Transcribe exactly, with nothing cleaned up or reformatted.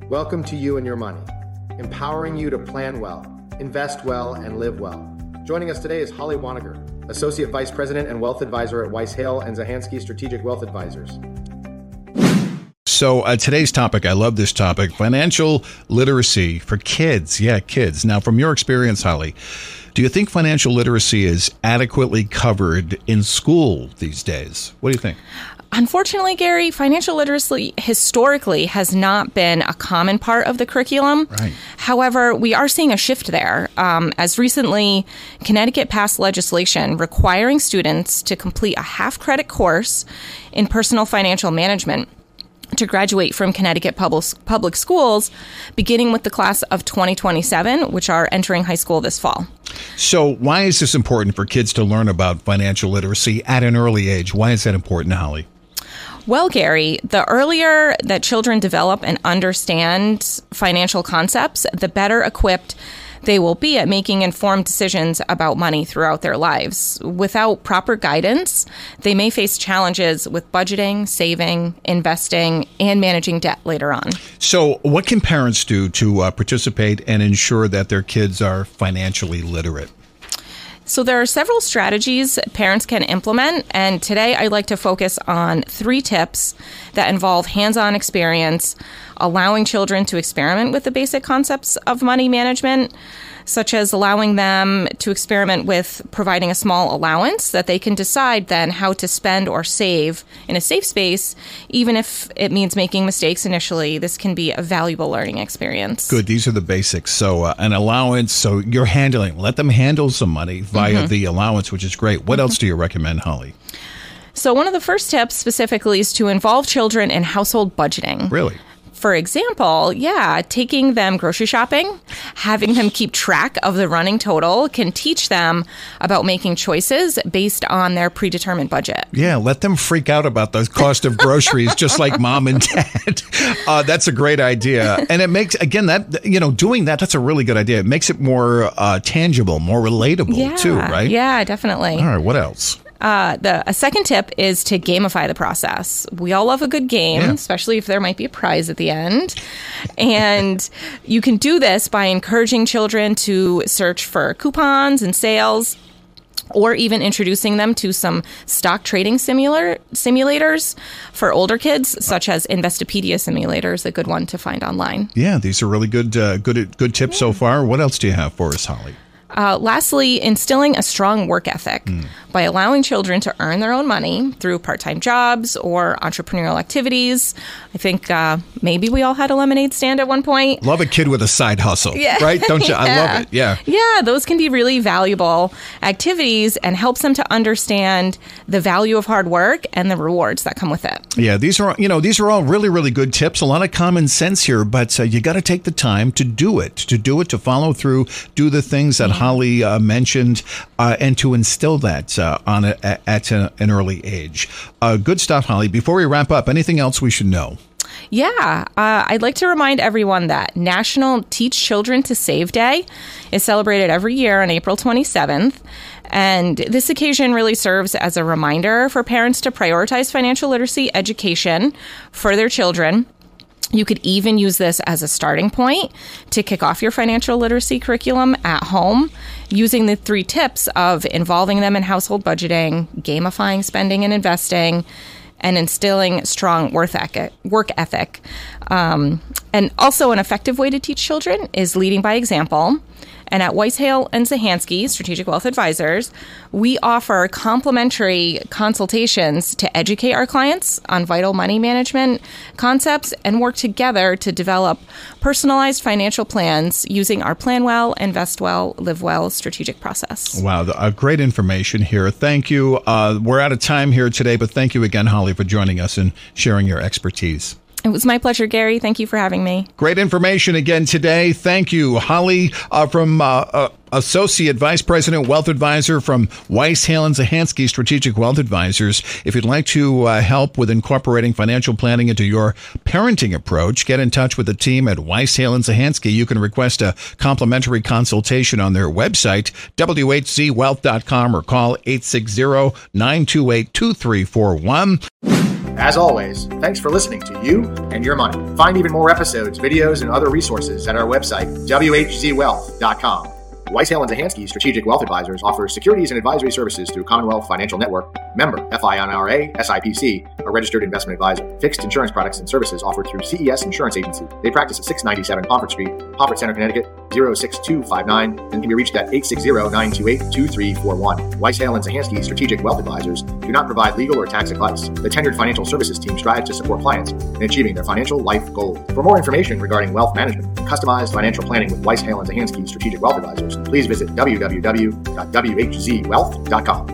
Welcome to You and Your Money, empowering you to plan well, invest well, and live well. Joining us today is Holly Wanniger, Associate Vice President and Wealth Advisor at Weiss Hale and Zahansky Strategic Wealth Advisors. So uh, today's topic, I love this topic, financial literacy for kids. Yeah, kids. Now, from your experience, Holly, do you think financial literacy is adequately covered in school these days? What do you think? Unfortunately, Gary, financial literacy historically has not been a common part of the curriculum. Right. However, we are seeing a shift there. Um, as recently, Connecticut passed legislation requiring students to complete a half-credit course in personal financial management to graduate from Connecticut public, public schools, beginning with the class of twenty twenty-seven, which are entering high school this fall. So why is this important for kids to learn about financial literacy at an early age? Why is that important, Holly? Well, Gary, the earlier that children develop and understand financial concepts, the better equipped they will be at making informed decisions about money throughout their lives. Without proper guidance, they may face challenges with budgeting, saving, investing, and managing debt later on. So what can parents do to uh, participate and ensure that their kids are financially literate? So there are several strategies parents can implement, and today I'd like to focus on three tips that involve hands-on experience, allowing children to experiment with the basic concepts of money management, such as allowing them to experiment with providing a small allowance that they can decide then how to spend or save in a safe space, even if it means making mistakes initially. This can be a valuable learning experience. Good. These are the basics. So uh, an allowance, so you're handling, let them handle some money via mm-hmm. the allowance, which is great. What mm-hmm. else do you recommend, Holly? So one of the first tips specifically is to involve children in household budgeting. Really? For example, yeah, taking them grocery shopping, having them keep track of the running total can teach them about making choices based on their predetermined budget. Yeah, let them freak out about the cost of groceries, just like mom and dad. Uh, that's a great idea. And it makes, again, that, you know, doing that, that's a really good idea. It makes it more uh, tangible, more relatable yeah, too, right? Yeah, definitely. All right, what else? Uh, the a second tip is to gamify the process. We all love a good game, yeah. especially if there might be a prize at the end. And you can do this by encouraging children to search for coupons and sales, or even introducing them to some stock trading simulator simulators for older kids, such as Investopedia simulators, a good one to find online. Yeah, these are really good, uh, good, good tips yeah. so far. What else do you have for us, Holly? Uh, lastly, instilling a strong work ethic mm. by allowing children to earn their own money through part-time jobs or entrepreneurial activities. I think uh, maybe we all had a lemonade stand at one point. Love a kid with a side hustle, yeah. right? Don't you? yeah. I love it. Yeah. Yeah, those can be really valuable activities and helps them to understand the value of hard work and the rewards that come with it. Yeah, these are, you know, these are all really, really good tips. A lot of common sense here, but uh, you got to take the time to do it, to do it, to follow through, do the things that yeah. Holly uh, mentioned, uh, and to instill that uh, on a, at a, an early age. Uh, good stuff, Holly. Before we wrap up, anything else we should know? Yeah, uh, I'd like to remind everyone that National Teach Children to Save Day is celebrated every year on April twenty-seventh. And this occasion really serves as a reminder for parents to prioritize financial literacy education for their children. You could even use this as a starting point to kick off your financial literacy curriculum at home, using the three tips of involving them in household budgeting, gamifying spending and investing, and instilling strong work ethic. Um, and also an effective way to teach children is leading by example. And at Weiss Hale and Zahansky Strategic Wealth Advisors, we offer complimentary consultations to educate our clients on vital money management concepts and work together to develop personalized financial plans using our Plan Well, Invest Well, Live Well strategic process. Wow, uh, great information here. Thank you. Uh, we're out of time here today, but thank you again, Holly, for joining us and sharing your expertise. It was my pleasure, Gary. Thank you for having me. Great information again today. Thank you, Holly, uh, from uh, uh, Associate Vice President, Wealth Advisor from Weiss Hale and Zahansky Strategic Wealth Advisors. If you'd like to uh, help with incorporating financial planning into your parenting approach, get in touch with the team at Weiss Hale and Zahansky. You can request a complimentary consultation on their website, w h z wealth dot com, or call eight six zero, nine two eight, two three four one. As always, thanks for listening to You and Your Money. Find even more episodes, videos, and other resources at our website, w h z wealth dot com. Weiss Hale and Zahansky Strategic Wealth Advisors offers securities and advisory services through Commonwealth Financial Network, member F I N R A, S I P C, a registered investment advisor. Fixed insurance products and services offered through C E S Insurance Agency. They practice at six ninety-seven Pomfret Street, Pomfret Center, Connecticut, zero six two five nine, and can be reached at eight six zero, nine two eight, two three four one. Weiss Hale and Zahansky Strategic Wealth Advisors do not provide legal or tax advice. The tenured financial services team strives to support clients in achieving their financial life goals. For more information regarding wealth management and customized financial planning with Weiss Hale and Zahansky Strategic Wealth Advisors, please visit w w w dot w h z wealth dot com.